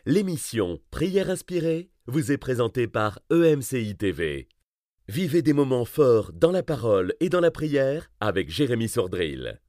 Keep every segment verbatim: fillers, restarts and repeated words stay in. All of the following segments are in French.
L'émission Prière inspirée vous est présentée par E M C I T V. Vivez des moments forts dans la parole et dans la prière avec Jérémy Sordrill.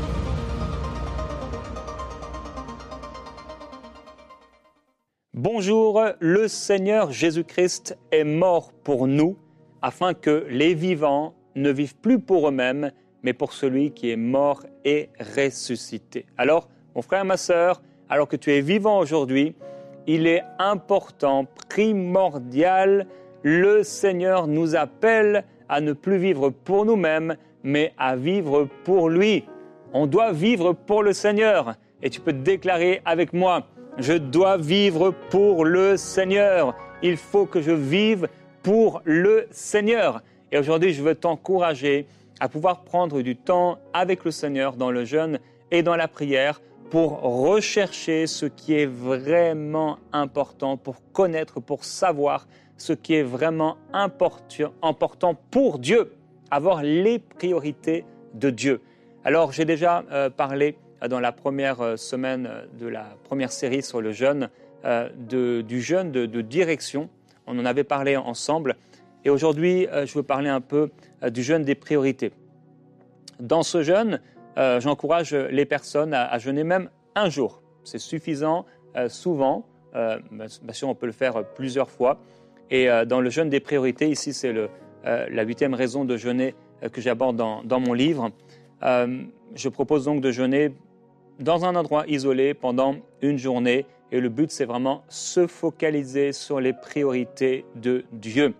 Bonjour, le Seigneur Jésus-Christ est mort pour nous, afin que les vivants ne vivent plus pour eux-mêmes, mais pour celui qui est mort et ressuscité. Alors, mon frère, ma sœur, alors que tu es vivant aujourd'hui, il est important, primordial, le Seigneur nous appelle à ne plus vivre pour nous-mêmes, mais à vivre pour lui. On doit vivre pour le Seigneur. Et tu peux te déclarer avec moi, je dois vivre pour le Seigneur. Il faut que je vive pour le Seigneur. Et aujourd'hui, je veux t'encourager à pouvoir prendre du temps avec le Seigneur dans le jeûne et dans la prière pour rechercher ce qui est vraiment important, pour connaître, pour savoir ce qui est vraiment important pour Dieu, avoir les priorités de Dieu. Alors, j'ai déjà euh, parlé dans la première semaine de la première série sur le jeûne, euh, de, du jeûne de, de direction. On en avait parlé ensemble. Et aujourd'hui, euh, je veux parler un peu euh, du jeûne des priorités. Dans ce jeûne, euh, j'encourage les personnes à, à jeûner même un jour. C'est suffisant, euh, souvent. Euh, bien sûr, on peut le faire plusieurs fois. Et euh, dans le jeûne des priorités, ici, c'est le, euh, la huitième raison de jeûner euh, que j'aborde dans, dans mon livre. Euh, je propose donc de jeûner dans un endroit isolé pendant une journée. Et le but, c'est vraiment se focaliser sur les priorités de Dieu.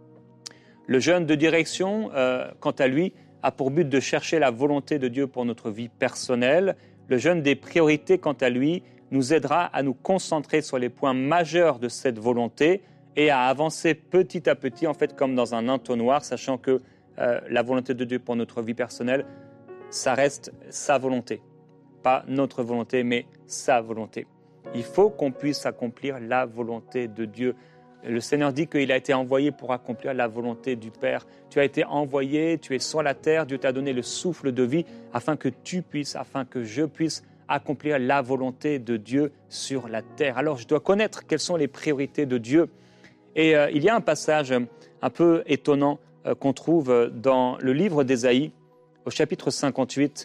Le jeûne de direction, euh, quant à lui, a pour but de chercher la volonté de Dieu pour notre vie personnelle. Le jeûne des priorités, quant à lui, nous aidera à nous concentrer sur les points majeurs de cette volonté et à avancer petit à petit, en fait, comme dans un entonnoir, sachant que euh, la volonté de Dieu pour notre vie personnelle, ça reste sa volonté. Pas notre volonté, mais sa volonté. Il faut qu'on puisse accomplir la volonté de Dieu. Le Seigneur dit qu'il a été envoyé pour accomplir la volonté du Père. Tu as été envoyé, tu es sur la terre, Dieu t'a donné le souffle de vie afin que tu puisses, afin que je puisse accomplir la volonté de Dieu sur la terre. Alors je dois connaître quelles sont les priorités de Dieu. Et euh, il y a un passage un peu étonnant euh, qu'on trouve dans le livre d'Ésaïe, au chapitre cinquante-huit,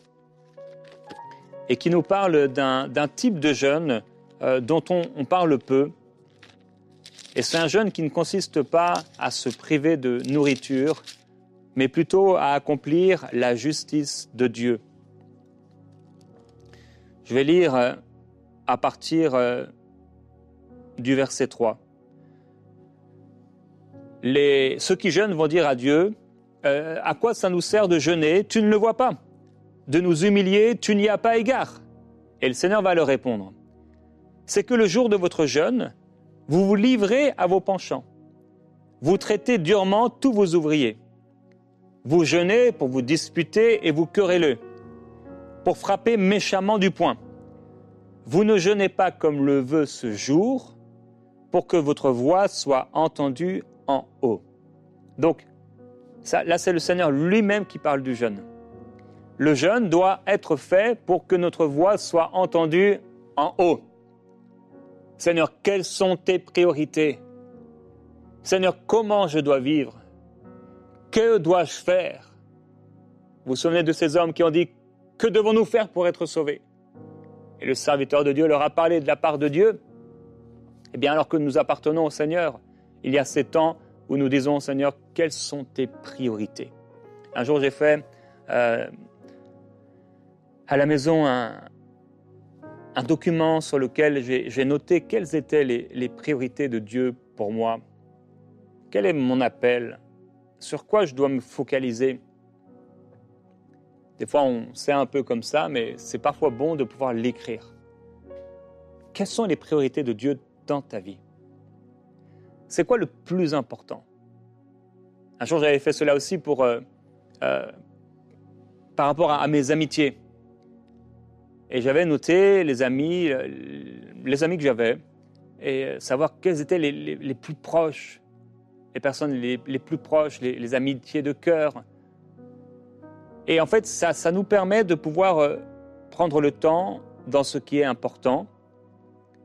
et qui nous parle d'un, d'un type de jeûne euh, dont on, on parle peu. Et c'est un jeûne qui ne consiste pas à se priver de nourriture, mais plutôt à accomplir la justice de Dieu. Je vais lire à partir du verset trois. Les, ceux qui jeûnent vont dire à Dieu, euh, à quoi ça nous sert de jeûner? Tu ne le vois pas. De nous humilier, tu n'y as pas égard. Et le Seigneur va leur répondre, c'est que le jour de votre jeûne, vous vous livrez à vos penchants. Vous traitez durement tous vos ouvriers. Vous jeûnez pour vous disputer et vous quereller, pour frapper méchamment du poing. Vous ne jeûnez pas comme le veut ce jour, pour que votre voix soit entendue en haut. Donc, ça, là, c'est le Seigneur lui-même qui parle du jeûne. Le jeûne doit être fait pour que notre voix soit entendue en haut. Seigneur, quelles sont tes priorités? Seigneur, comment je dois vivre? Que dois-je faire? Vous vous souvenez de ces hommes qui ont dit, que devons-nous faire pour être sauvés? Et le serviteur de Dieu leur a parlé de la part de Dieu. Eh bien, alors que nous appartenons au Seigneur, il y a ces temps où nous disons au Seigneur, quelles sont tes priorités? Un jour, j'ai fait euh, à la maison un... un document sur lequel j'ai, j'ai noté quelles étaient les, les priorités de Dieu pour moi. Quel est mon appel? Sur quoi je dois me focaliser? Des fois, on sait un peu comme ça, mais c'est parfois bon de pouvoir l'écrire. Quelles sont les priorités de Dieu dans ta vie? C'est quoi le plus important? Un jour, j'avais fait cela aussi pour, euh, euh, par rapport à, à mes amitiés. Et j'avais noté les amis, les amis que j'avais, et savoir quels étaient les, les, les plus proches, les personnes les, les plus proches, les, les amitiés de cœur. Et en fait, ça, ça nous permet de pouvoir prendre le temps dans ce qui est important.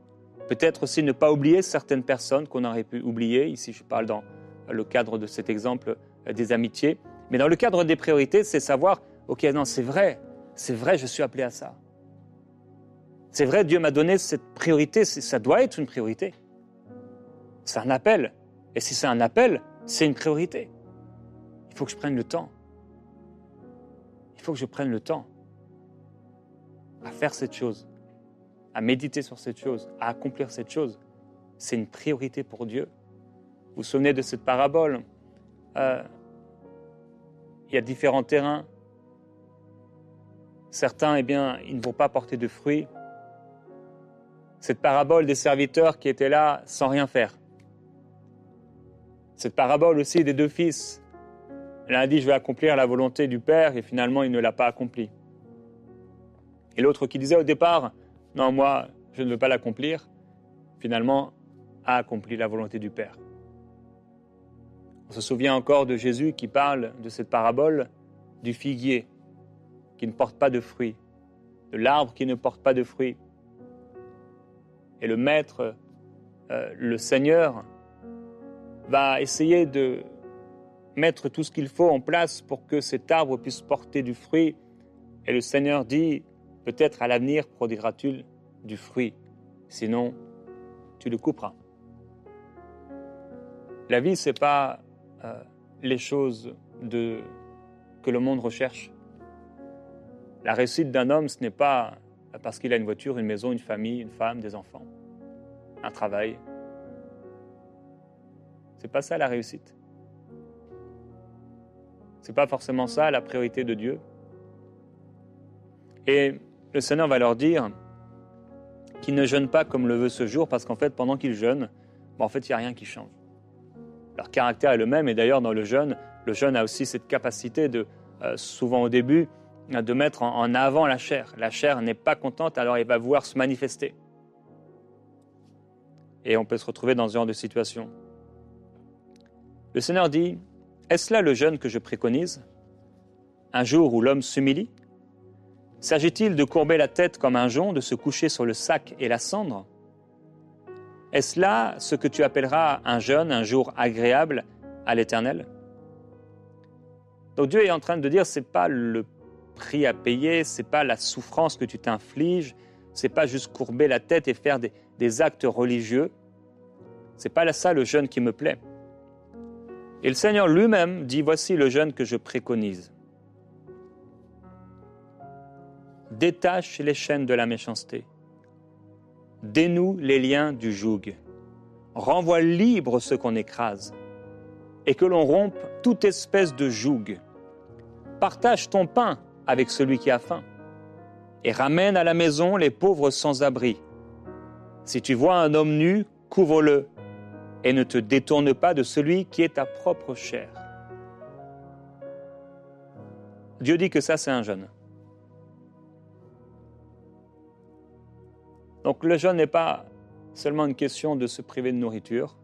Peut-être aussi ne pas oublier certaines personnes qu'on aurait pu oublier. Ici, je parle dans le cadre de cet exemple des amitiés. Mais dans le cadre des priorités, c'est savoir, ok, non, c'est vrai, c'est vrai, je suis appelé à ça. C'est vrai, Dieu m'a donné cette priorité, ça doit être une priorité. C'est un appel. Et si c'est un appel, c'est une priorité. Il faut que je prenne le temps. Il faut que je prenne le temps à faire cette chose, à méditer sur cette chose, à accomplir cette chose. C'est une priorité pour Dieu. Vous vous souvenez de cette parabole? euh, Il y a différents terrains. Certains, eh bien, ils ne vont pas porter de fruits. Cette parabole des serviteurs qui étaient là sans rien faire. Cette parabole aussi des deux fils. L'un a dit, je vais accomplir la volonté du Père, et finalement, il ne l'a pas accompli. Et l'autre qui disait au départ, non, moi, je ne veux pas l'accomplir, finalement, a accompli la volonté du Père. On se souvient encore de Jésus qui parle de cette parabole du figuier qui ne porte pas de fruits, de l'arbre qui ne porte pas de fruits. Et le maître, euh, le Seigneur, va essayer de mettre tout ce qu'il faut en place pour que cet arbre puisse porter du fruit. Et le Seigneur dit, peut-être à l'avenir produiras-tu du fruit, sinon tu le couperas. La vie, ce n'est pas euh, les choses de, que le monde recherche. La réussite d'un homme, ce n'est pas parce qu'il a une voiture, une maison, une famille, une femme, des enfants, un travail. Ce n'est pas ça la réussite. Ce n'est pas forcément ça la priorité de Dieu. Et le Seigneur va leur dire qu'ils ne jeûnent pas comme le veut ce jour, parce qu'en fait, pendant qu'ils jeûnent, ben en fait, il n'y a rien qui change. Leur caractère est le même, et d'ailleurs, dans le jeûne, le jeûne a aussi cette capacité de, euh, souvent au début, de mettre en, en avant la chair. La chair n'est pas contente, alors elle va vouloir se manifester. Et on peut se retrouver dans ce genre de situation. Le Seigneur dit, est-ce là le jeûne que je préconise? Un jour où l'homme s'humilie? S'agit-il de courber la tête comme un jonc, de se coucher sur le sac et la cendre? Est-ce là ce que tu appelleras un jeûne, un jour agréable à l'Éternel? Donc Dieu est en train de dire, ce n'est pas le prix à payer, ce n'est pas la souffrance que tu t'infliges, ce n'est pas juste courber la tête et faire des, des actes religieux. Ce n'est pas là ça le jeûne qui me plaît. Et le Seigneur lui-même dit, voici le jeûne que je préconise. Détache les chaînes de la méchanceté. Dénoue les liens du joug. Renvoie libre ceux qu'on écrase. Et que l'on rompe toute espèce de joug. Partage ton pain avec celui qui a faim. Et ramène à la maison les pauvres sans abri. Si tu vois un homme nu, couvre-le. Et ne te détourne pas de celui qui est ta propre chair. Dieu dit que ça, c'est un jeûne. Donc le jeûne n'est pas seulement une question de se priver de nourriture,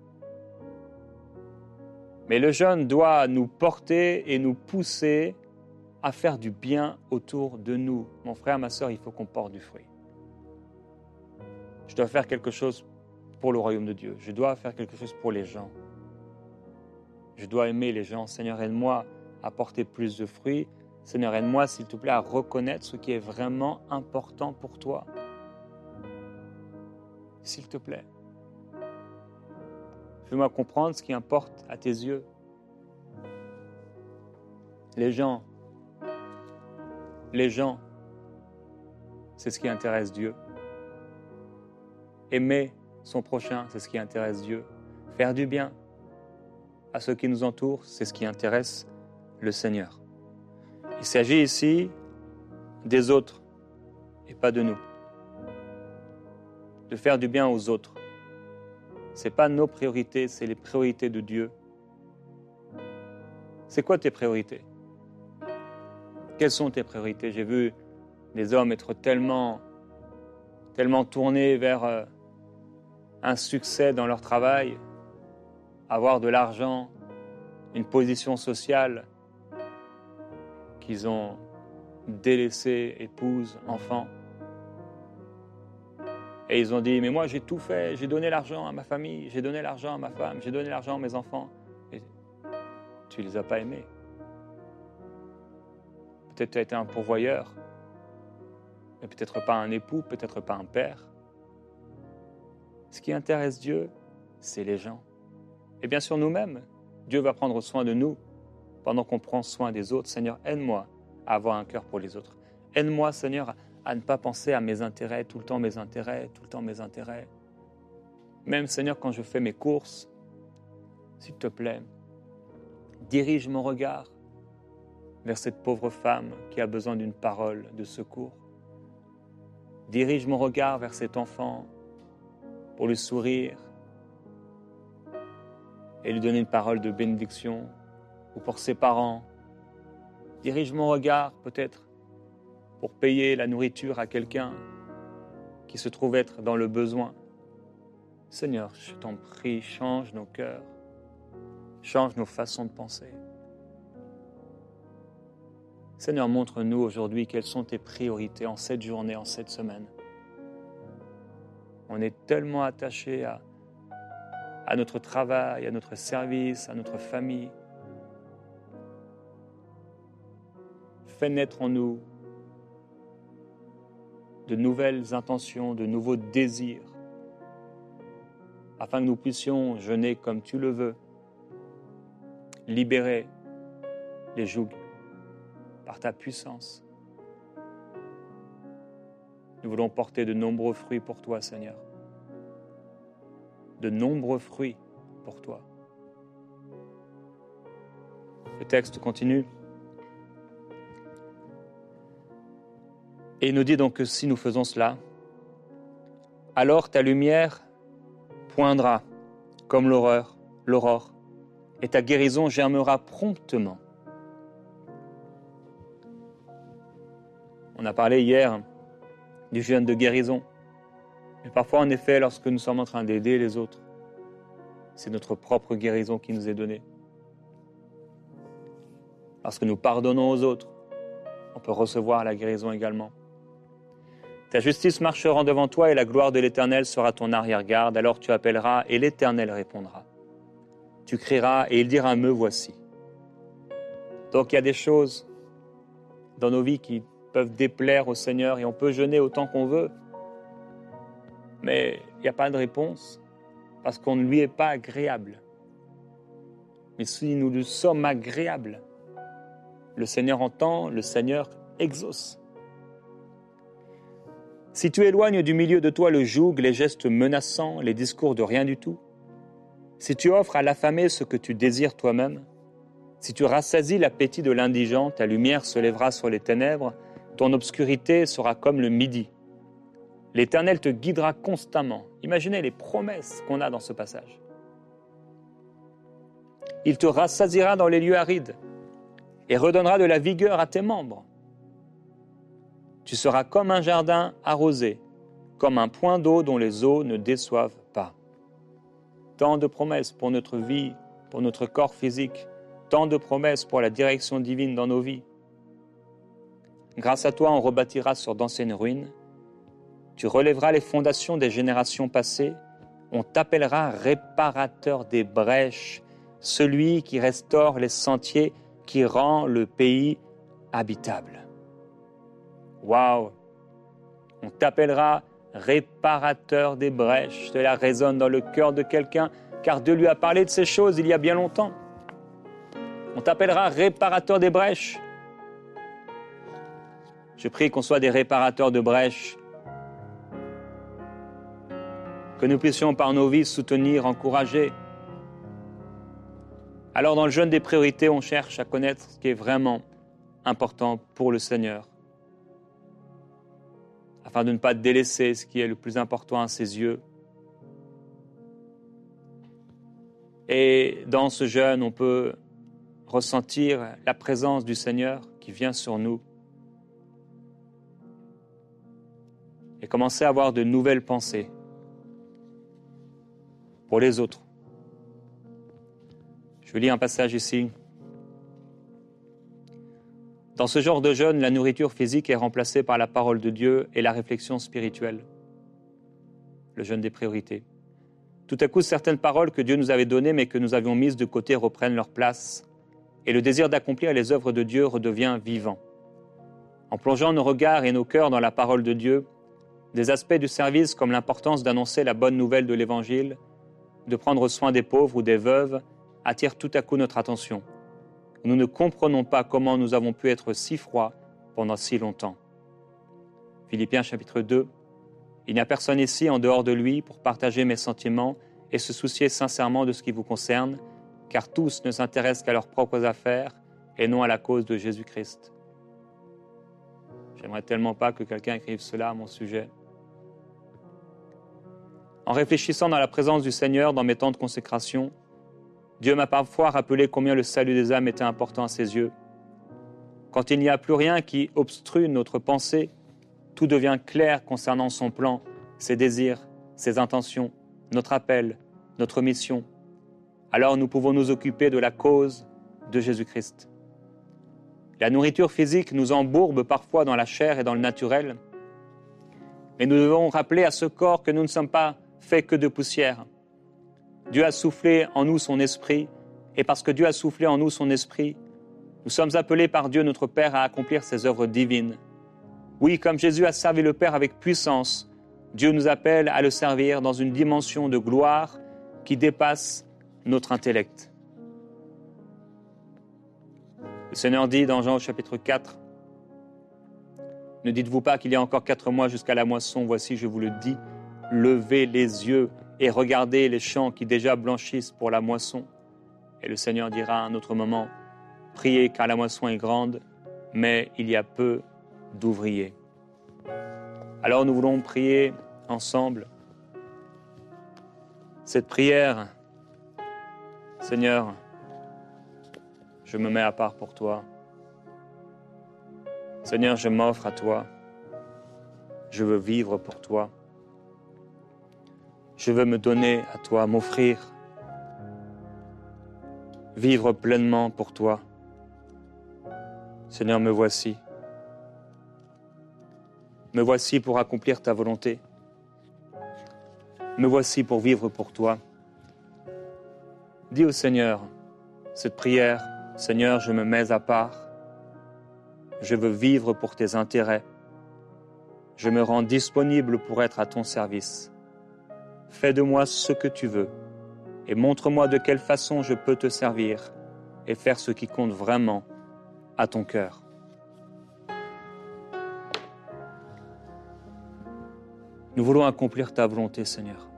mais le jeûne doit nous porter et nous pousser à faire du bien autour de nous. Mon frère, ma sœur, il faut qu'on porte du fruit. Je dois faire quelque chose pour le royaume de Dieu. Je dois faire quelque chose pour les gens. Je dois aimer les gens. Seigneur, aide-moi à porter plus de fruits. Seigneur, aide-moi, s'il te plaît, à reconnaître ce qui est vraiment important pour toi. S'il te plaît. Fais-moi comprendre ce qui importe à tes yeux. Les gens, les gens, c'est ce qui intéresse Dieu. Aimer son prochain, c'est ce qui intéresse Dieu. Faire du bien à ceux qui nous entourent, c'est ce qui intéresse le Seigneur. Il s'agit ici des autres et pas de nous. De faire du bien aux autres. Ce n'est pas nos priorités, c'est les priorités de Dieu. C'est quoi tes priorités? Quelles sont tes priorités? J'ai vu des hommes être tellement, tellement tournés vers euh, un succès dans leur travail, avoir de l'argent, une position sociale, qu'ils ont délaissé épouse, enfants. Et ils ont dit, mais moi j'ai tout fait, j'ai donné l'argent à ma famille, j'ai donné l'argent à ma femme, j'ai donné l'argent à mes enfants. Et tu ne les as pas aimés. Peut-être tu as été un pourvoyeur, mais peut-être pas un époux, peut-être pas un père. Ce qui intéresse Dieu, c'est les gens. Et bien sûr nous-mêmes, Dieu va prendre soin de nous pendant qu'on prend soin des autres. Seigneur, aide-moi à avoir un cœur pour les autres. Aide-moi, Seigneur, à ne pas penser à mes intérêts, tout le temps mes intérêts, tout le temps mes intérêts. Même, Seigneur, quand je fais mes courses, s'il te plaît, dirige mon regard vers cette pauvre femme qui a besoin d'une parole de secours. Dirige mon regard vers cet enfant pour lui sourire et lui donner une parole de bénédiction, ou pour ses parents. Dirige mon regard peut-être pour payer la nourriture à quelqu'un qui se trouve être dans le besoin. Seigneur, je t'en prie, change nos cœurs, change nos façons de penser. Seigneur, montre-nous aujourd'hui quelles sont tes priorités en cette journée, en cette semaine. On est tellement attachés à, à notre travail, à notre service, à notre famille. Fais naître en nous de nouvelles intentions, de nouveaux désirs, afin que nous puissions jeûner comme tu le veux, libérer les jougs par ta puissance. Nous voulons porter de nombreux fruits pour toi, Seigneur. De nombreux fruits pour toi. Le texte continue. Et il nous dit donc que si nous faisons cela, alors ta lumière poindra comme l'aurore, l'aurore, et ta guérison germera promptement. On a parlé hier du jeûne de guérison. Mais parfois, en effet, lorsque nous sommes en train d'aider les autres, c'est notre propre guérison qui nous est donnée. Lorsque nous pardonnons aux autres, on peut recevoir la guérison également. Ta justice marchera devant toi et la gloire de l'Éternel sera ton arrière-garde. Alors tu appelleras et l'Éternel répondra. Tu crieras et il dira, me voici. Donc il y a des choses dans nos vies qui peuvent déplaire au Seigneur et on peut jeûner autant qu'on veut. Mais il n'y a pas de réponse parce qu'on ne lui est pas agréable. Mais si nous lui sommes agréables, le Seigneur entend, le Seigneur exauce. Si tu éloignes du milieu de toi le joug, les gestes menaçants, les discours de rien du tout, si tu offres à l'affamé ce que tu désires toi-même, si tu rassasies l'appétit de l'indigent, ta lumière se lèvera sur les ténèbres, ton obscurité sera comme le midi. L'Éternel te guidera constamment. Imaginez les promesses qu'on a dans ce passage. Il te rassasiera dans les lieux arides et redonnera de la vigueur à tes membres. Tu seras comme un jardin arrosé, comme un point d'eau dont les eaux ne déçoivent pas. Tant de promesses pour notre vie, pour notre corps physique, tant de promesses pour la direction divine dans nos vies. Grâce à toi, on rebâtira sur d'anciennes ruines. Tu relèveras les fondations des générations passées. On t'appellera réparateur des brèches, celui qui restaure les sentiers, qui rend le pays habitable. Waouh! On t'appellera réparateur des brèches. Cela résonne dans le cœur de quelqu'un, car Dieu lui a parlé de ces choses il y a bien longtemps. On t'appellera réparateur des brèches. Je prie qu'on soit des réparateurs de brèches, que nous puissions par nos vies soutenir, encourager. Alors dans le jeûne des priorités, on cherche à connaître ce qui est vraiment important pour le Seigneur, afin de ne pas délaisser ce qui est le plus important à ses yeux. Et dans ce jeûne, on peut ressentir la présence du Seigneur qui vient sur nous et commencer à avoir de nouvelles pensées pour les autres. Je lis un passage ici. Dans ce genre de jeûne, la nourriture physique est remplacée par la parole de Dieu et la réflexion spirituelle. le jeûne des priorités. Tout à coup, certaines paroles que Dieu nous avait données mais que nous avions mises de côté reprennent leur place et le désir d'accomplir les œuvres de Dieu redevient vivant. En plongeant nos regards et nos cœurs dans la parole de Dieu, des aspects du service comme l'importance d'annoncer la bonne nouvelle de l'Évangile, de prendre soin des pauvres ou des veuves, attirent tout à coup notre attention. Nous ne comprenons pas comment nous avons pu être si froids pendant si longtemps. Philippiens chapitre deux. Il n'y a personne ici en dehors de lui pour partager mes sentiments et se soucier sincèrement de ce qui vous concerne, car tous ne s'intéressent qu'à leurs propres affaires et non à la cause de Jésus-Christ. J'aimerais tellement pas que quelqu'un écrive cela à mon sujet. En réfléchissant dans la présence du Seigneur dans mes temps de consécration, Dieu m'a parfois rappelé combien le salut des âmes était important à ses yeux. Quand il n'y a plus rien qui obstrue notre pensée, tout devient clair concernant son plan, ses désirs, ses intentions, notre appel, notre mission. Alors nous pouvons nous occuper de la cause de Jésus-Christ. La nourriture physique nous embourbe parfois dans la chair et dans le naturel, mais nous devons rappeler à ce corps que nous ne sommes pas faits que de poussière. Dieu a soufflé en nous son esprit, et parce que Dieu a soufflé en nous son esprit, nous sommes appelés par Dieu notre Père à accomplir ses œuvres divines. Oui, comme Jésus a servi le Père avec puissance, Dieu nous appelle à le servir dans une dimension de gloire qui dépasse notre intellect. Le Seigneur dit dans Jean au chapitre quatre, « Ne dites-vous pas qu'il y a encore quatre mois jusqu'à la moisson, voici je vous le dis, levez les yeux et regardez les champs qui déjà blanchissent pour la moisson. » Et le Seigneur dira à un autre moment, « Priez car la moisson est grande, mais il y a peu d'ouvriers. » Alors nous voulons prier ensemble cette prière. Seigneur, je me mets à part pour toi. Seigneur, je m'offre à toi. Je veux vivre pour toi. Je veux me donner à toi, m'offrir. Vivre pleinement pour toi. Seigneur, me voici. Me voici pour accomplir ta volonté. Me voici pour vivre pour toi. Dis au Seigneur cette prière, Seigneur, je me mets à part. Je veux vivre pour tes intérêts. Je me rends disponible pour être à ton service. Fais de moi ce que tu veux et montre-moi de quelle façon je peux te servir et faire ce qui compte vraiment à ton cœur. Nous voulons accomplir ta volonté, Seigneur.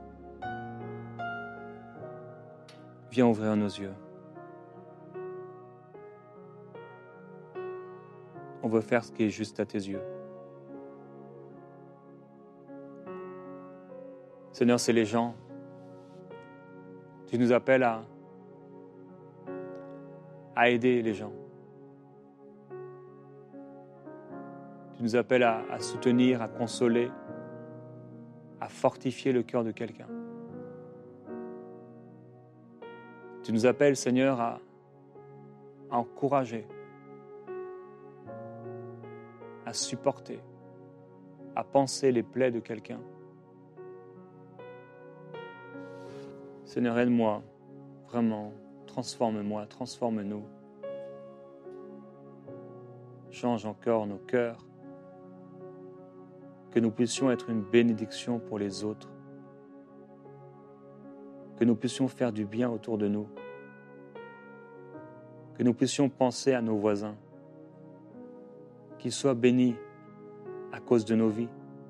Viens ouvrir nos yeux. On veut faire ce qui est juste à tes yeux. Seigneur, c'est les gens. Tu nous appelles à, à aider les gens. Tu nous appelles à, à soutenir, à consoler, à fortifier le cœur de quelqu'un. Tu nous appelles, Seigneur, à, à encourager, à supporter, à panser les plaies de quelqu'un. Seigneur, aide-moi, vraiment, transforme-moi, transforme-nous. Change encore nos cœurs, que nous puissions être une bénédiction pour les autres, que nous puissions faire du bien autour de nous, que nous puissions penser à nos voisins, qu'ils soient bénis à cause de nos vies.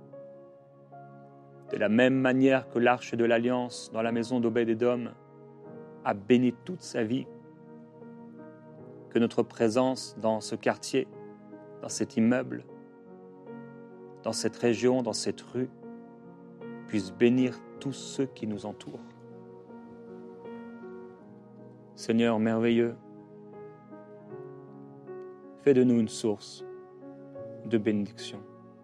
De la même manière que l'arche de l'Alliance dans la maison d'Obed-Édom a béni toute sa vie, que notre présence dans ce quartier, dans cet immeuble, dans cette région, dans cette rue, puisse bénir tous ceux qui nous entourent. Seigneur merveilleux, fais de nous une source de bénédiction.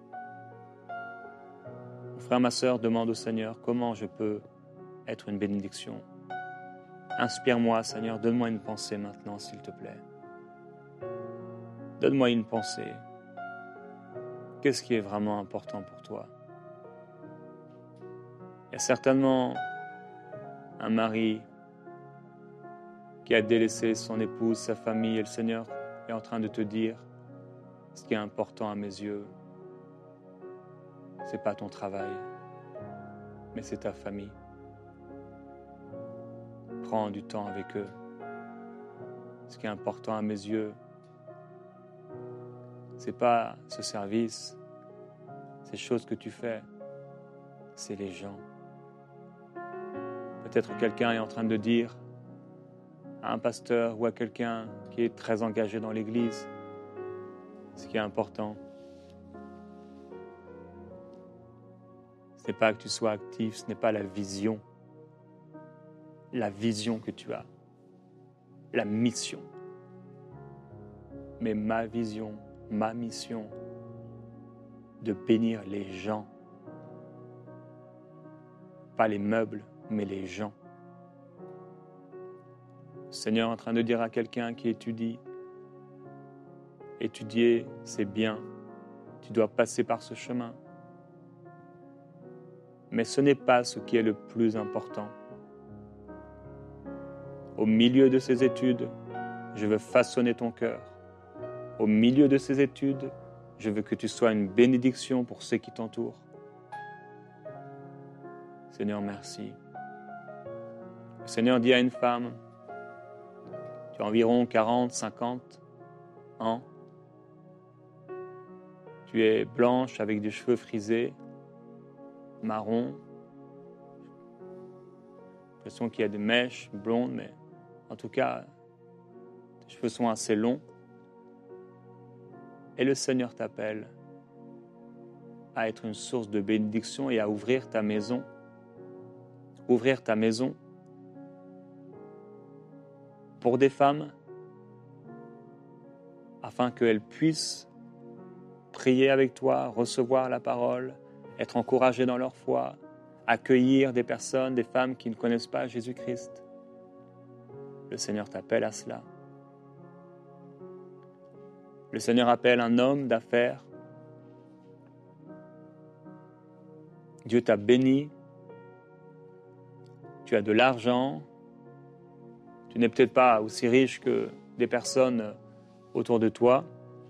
Mon frère, ma sœur, demande au Seigneur comment je peux être une bénédiction. Inspire-moi, Seigneur, donne-moi une pensée maintenant, s'il te plaît. Donne-moi une pensée. Qu'est-ce qui est vraiment important pour toi? y a certainement un mari qui a délaissé son épouse, sa famille, et le Seigneur est en train de te dire, ce qui est important à mes yeux, ce n'est pas ton travail, mais c'est ta famille. Prends du temps avec eux. Ce qui est important à mes yeux, ce n'est pas ce service, ces choses que tu fais, c'est les gens. Peut-être quelqu'un est en train de dire à un pasteur ou à quelqu'un qui est très engagé dans l'Église, ce qui est important, ce n'est pas que tu sois actif, ce n'est pas la vision, la vision que tu as, la mission. Mais ma vision, ma mission, de bénir les gens. Pas les meubles, mais les gens. Le Seigneur est en train de dire à quelqu'un qui étudie, étudier, c'est bien, tu dois passer par ce chemin. Mais ce n'est pas ce qui est le plus important. Au milieu de ces études, je veux façonner ton cœur. Au milieu de ces études, je veux que tu sois une bénédiction pour ceux qui t'entourent. Seigneur, merci. Le Seigneur dit à une femme, tu as environ quarante, cinquante ans, tu es blanche avec des cheveux frisés, marron, j'ai l'impression qu'il y a des mèches blondes, mais en tout cas, tes cheveux sont assez longs. Et le Seigneur t'appelle à être une source de bénédiction et à ouvrir ta maison. Ouvrir ta maison pour des femmes afin qu'elles puissent prier avec toi, recevoir la parole, être encouragées dans leur foi, accueillir des personnes, des femmes qui ne connaissent pas Jésus-Christ. Le Seigneur t'appelle à cela. Le Seigneur appelle un homme d'affaires. Dieu t'a béni. Tu as de l'argent. Tu n'es peut-être pas aussi riche que des personnes autour de toi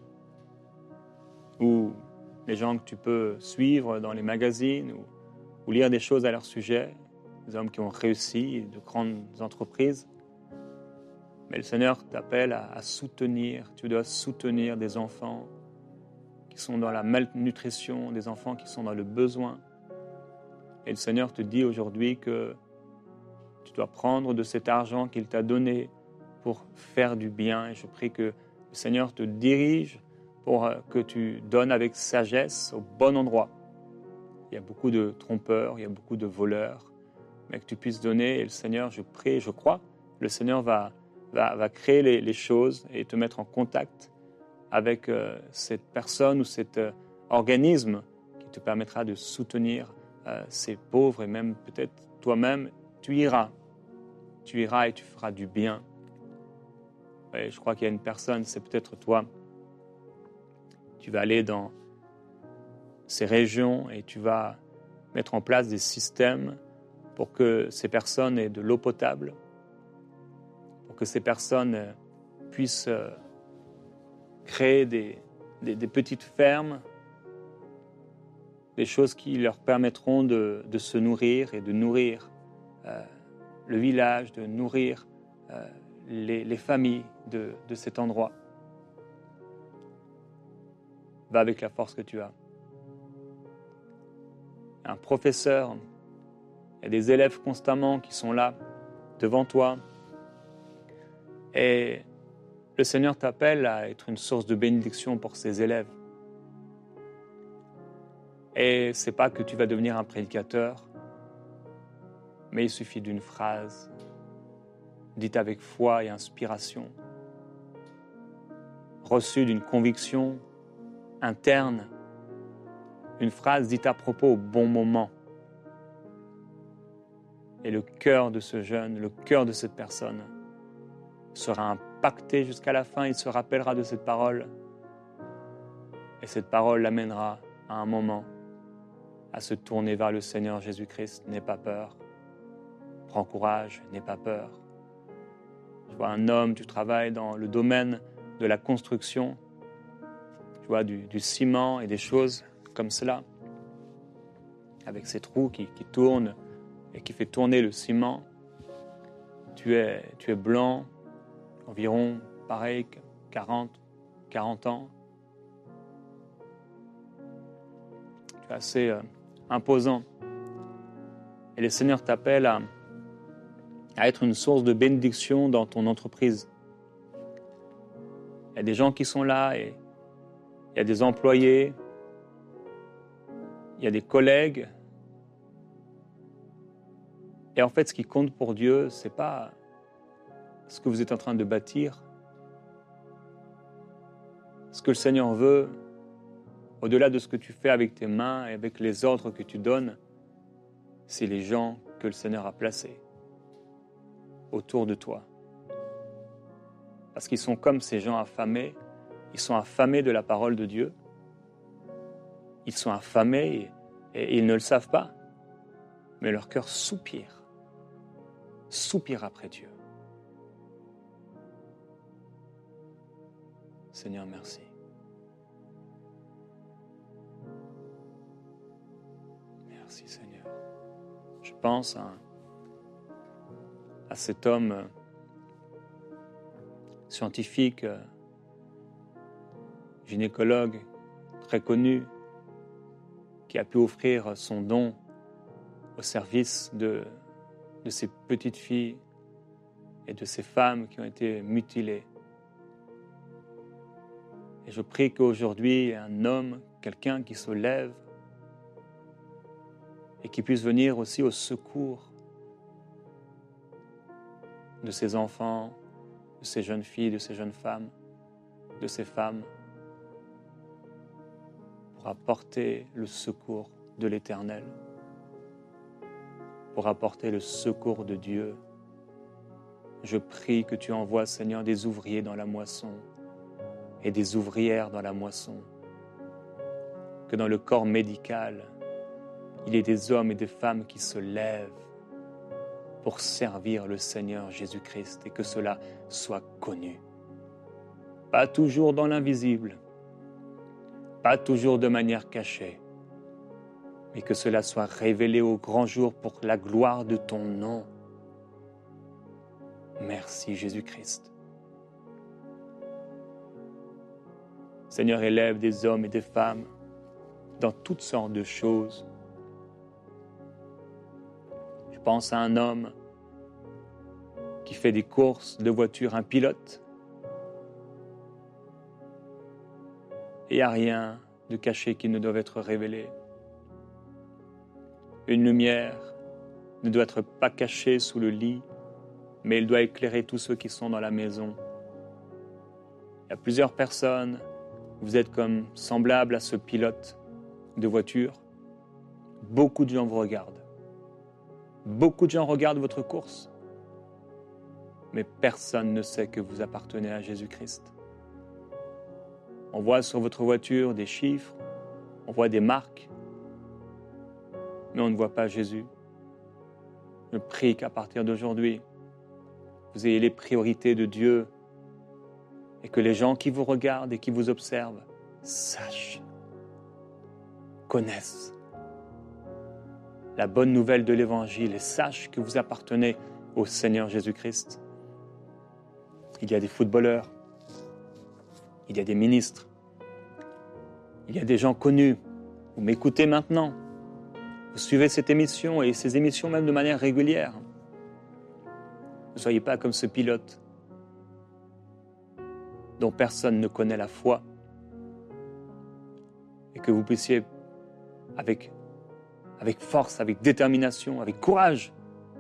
ou les gens que tu peux suivre dans les magazines ou, ou lire des choses à leur sujet, des hommes qui ont réussi, de grandes entreprises. Mais le Seigneur t'appelle à, à soutenir, tu dois soutenir des enfants qui sont dans la malnutrition, des enfants qui sont dans le besoin. Et le Seigneur te dit aujourd'hui que tu dois prendre de cet argent qu'il t'a donné pour faire du bien. Et je prie que le Seigneur te dirige pour que tu donnes avec sagesse au bon endroit. Il y a beaucoup de trompeurs, il y a beaucoup de voleurs, mais que tu puisses donner. Et le Seigneur, je prie, je crois, le Seigneur va... Va, va créer les, les choses et te mettre en contact avec euh, cette personne ou cet euh, organisme qui te permettra de soutenir euh, ces pauvres et même peut-être toi-même, tu iras. Tu iras et tu feras du bien. Et je crois qu'il y a une personne, c'est peut-être toi. Tu vas aller dans ces régions et tu vas mettre en place des systèmes pour que ces personnes aient de l'eau potable, que ces personnes puissent créer des, des, des petites fermes, des choses qui leur permettront de, de se nourrir et de nourrir euh, le village, de nourrir euh, les, les familles de, de cet endroit. Va avec la force que tu as. Un professeur, il y a des élèves constamment qui sont là, devant toi, et le Seigneur t'appelle à être une source de bénédiction pour ses élèves. Et ce n'est pas que tu vas devenir un prédicateur, mais il suffit d'une phrase, dite avec foi et inspiration, reçue d'une conviction interne, une phrase dite à propos au bon moment. Et le cœur de ce jeune, le cœur de cette personne sera impacté jusqu'à la fin, il se rappellera de cette parole et cette parole l'amènera à un moment à se tourner vers le Seigneur Jésus-Christ. N'aie pas peur. Prends courage, n'aie pas peur. Je vois un homme, tu travailles dans le domaine de la construction. Je vois du, du ciment et des choses comme cela, avec ces trous qui, qui tournent et qui fait tourner le ciment. Tu es, tu es blanc, environ pareil, quarante, quarante ans. Tu es assez euh, imposant. Et le Seigneur t'appelle à, à être une source de bénédiction dans ton entreprise. Il y a des gens qui sont là et il y a des employés, il y a des collègues. Et en fait, ce qui compte pour Dieu, ce n'est pas ce que vous êtes en train de bâtir. Ce que le Seigneur veut, au-delà de ce que tu fais avec tes mains et avec les ordres que tu donnes, c'est les gens que le Seigneur a placés autour de toi. Parce qu'ils sont comme ces gens affamés, ils sont affamés de la parole de Dieu. Ils sont affamés et, et ils ne le savent pas, mais leur cœur soupire, soupire après Dieu. Seigneur, merci. Merci Seigneur. Je pense à, à cet homme euh, scientifique, euh, gynécologue très connu, qui a pu offrir son don au service de, de ces petites filles et de ces femmes qui ont été mutilées. Et je prie qu'aujourd'hui, un homme, quelqu'un qui se lève et qui puisse venir aussi au secours de ces enfants, de ces jeunes filles, de ces jeunes femmes, de ces femmes, pour apporter le secours de l'Éternel, pour apporter le secours de Dieu. Je prie que tu envoies, Seigneur, des ouvriers dans la moisson et des ouvrières dans la moisson, que dans le corps médical, il y ait des hommes et des femmes qui se lèvent pour servir le Seigneur Jésus-Christ et que cela soit connu. Pas toujours dans l'invisible, pas toujours de manière cachée, mais que cela soit révélé au grand jour pour la gloire de ton nom. Merci Jésus-Christ. Seigneur, élève des hommes et des femmes dans toutes sortes de choses. Je pense à un homme qui fait des courses de voiture, un pilote. Et il n'y a rien de caché qui ne doit être révélé. Une lumière ne doit être pas cachée sous le lit, mais elle doit éclairer tous ceux qui sont dans la maison. Il y a plusieurs personnes, vous êtes comme semblables à ce pilote de voiture. Beaucoup de gens vous regardent. Beaucoup de gens regardent votre course. Mais personne ne sait que vous appartenez à Jésus-Christ. On voit sur votre voiture des chiffres, on voit des marques, mais on ne voit pas Jésus. Je prie qu'à partir d'aujourd'hui, vous ayez les priorités de Dieu et que les gens qui vous regardent et qui vous observent sachent, connaissent la bonne nouvelle de l'Évangile et sachent que vous appartenez au Seigneur Jésus-Christ. Il y a des footballeurs, il y a des ministres, il y a des gens connus. Vous m'écoutez maintenant, vous suivez cette émission et ces émissions même de manière régulière. Ne soyez pas comme ce pilote dont personne ne connaît la foi et que vous puissiez avec, avec force, avec détermination, avec courage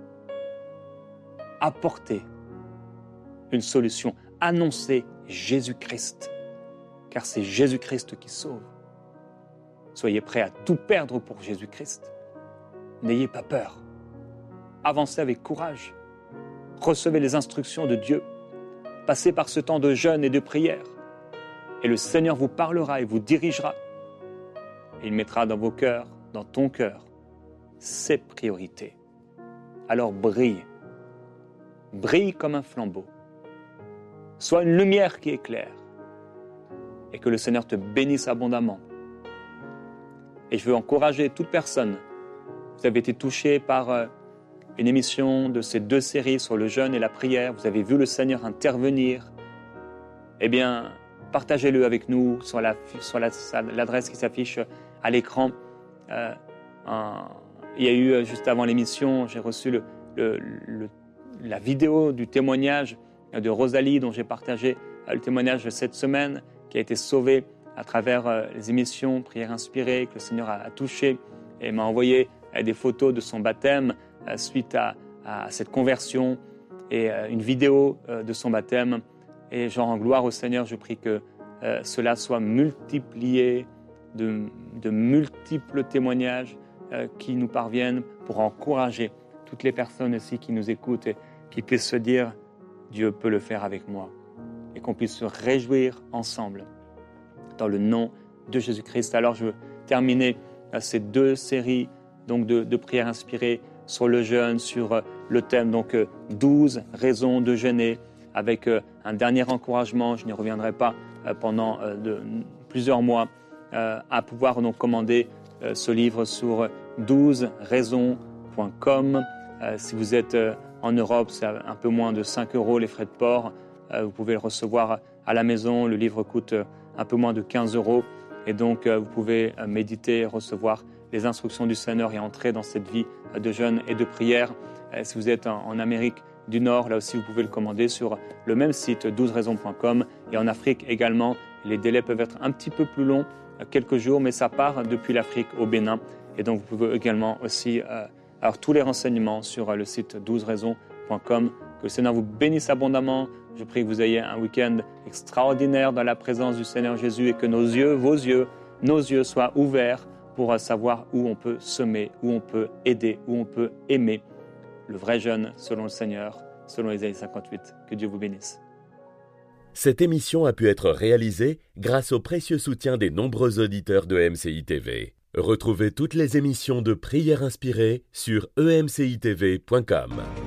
apporter une solution, annoncer Jésus-Christ, car c'est Jésus-Christ qui sauve. Soyez prêts à tout perdre pour Jésus-Christ. N'ayez pas peur. Avancez avec courage. Recevez les instructions de Dieu. Passez par ce temps de jeûne et de prière. Et le Seigneur vous parlera et vous dirigera. Et il mettra dans vos cœurs dans ton cœur ses priorités. Alors brille, brille comme un flambeau. Sois une lumière qui éclaire et que le Seigneur te bénisse abondamment. Et je veux encourager toute personne. Vous avez été touché par euh, une émission de ces deux séries sur le jeûne et la prière. Vous avez vu le Seigneur intervenir. Eh bien, partagez-le avec nous sur, la, sur la, l'adresse qui s'affiche à l'écran. Euh, un, il y a eu, juste avant l'émission, j'ai reçu le, le, le, la vidéo du témoignage de Rosalie, dont j'ai partagé le témoignage cette semaine, qui a été sauvée à travers les émissions Prières inspirées, que le Seigneur a, a touché et m'a envoyé des photos de son baptême suite à, à cette conversion et une vidéo de son baptême. Et je rends gloire au Seigneur, je prie que euh, cela soit multiplié de, de multiples témoignages euh, qui nous parviennent pour encourager toutes les personnes aussi qui nous écoutent et qui puissent se dire « Dieu peut le faire avec moi » et qu'on puisse se réjouir ensemble dans le nom de Jésus-Christ. Alors je veux terminer euh, ces deux séries donc, de, de prières inspirées sur le jeûne, sur euh, le thème donc euh, douze raisons de jeûner, avec euh, un dernier encouragement, je n'y reviendrai pas euh, pendant euh, de, plusieurs mois, euh, à pouvoir donc commander euh, ce livre sur douze raisons point com. Euh, si vous êtes euh, en Europe, c'est un peu moins de cinq euros les frais de port. Euh, vous pouvez le recevoir à la maison. Le livre coûte euh, un peu moins de quinze euros. Et donc, euh, vous pouvez euh, méditer, recevoir les instructions du Seigneur et entrer dans cette vie euh, de jeûne et de prière. Euh, si vous êtes en, en Amérique du Nord, là aussi vous pouvez le commander sur le même site douze raisons point com, et en Afrique également. Les délais peuvent être un petit peu plus longs, quelques jours, mais ça part depuis l'Afrique au Bénin, et donc vous pouvez également aussi euh, avoir tous les renseignements sur le site douze raisons point com. Que le Seigneur vous bénisse abondamment. Je prie que vous ayez un week-end extraordinaire dans la présence du Seigneur Jésus et que nos yeux, vos yeux, nos yeux soient ouverts pour savoir où on peut semer, où on peut aider, où on peut aimer. Le vrai jeûne selon le Seigneur, selon Ésaïe cinquante-huit. Que Dieu vous bénisse. Cette émission a pu être réalisée grâce au précieux soutien des nombreux auditeurs de M C I T V. Retrouvez toutes les émissions de Prières inspirées sur e m c i t v point com.